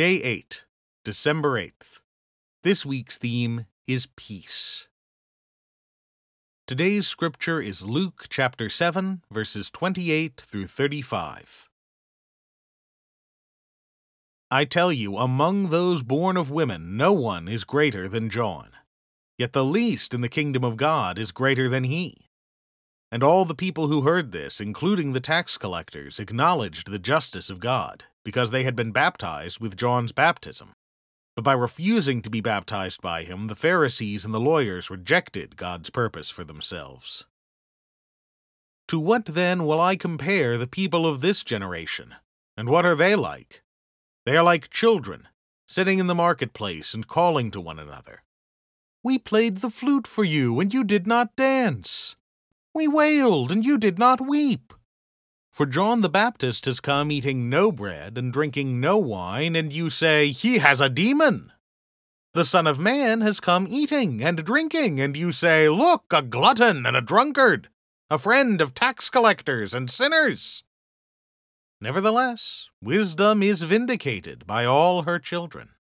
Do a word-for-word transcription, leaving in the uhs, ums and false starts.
Day eight, December eighth. This week's theme is peace. Today's scripture is Luke chapter seven, verses twenty-eight through thirty-five. I tell you, among those born of women, no one is greater than John. Yet the least in the kingdom of God is greater than he. And all the people who heard this, including the tax collectors, acknowledged the justice of God, because they had been baptized with John's baptism. But by refusing to be baptized by him, the Pharisees and the lawyers rejected God's purpose for themselves. To what then will I compare the people of this generation? And what are they like? They are like children, sitting in the marketplace and calling to one another. We played the flute for you, and you did not dance. We wailed, and you did not weep. For John the Baptist has come eating no bread and drinking no wine, and you say, he has a demon. The Son of Man has come eating and drinking, and you say, look, a glutton and a drunkard, a friend of tax collectors and sinners. Nevertheless, wisdom is vindicated by all her children.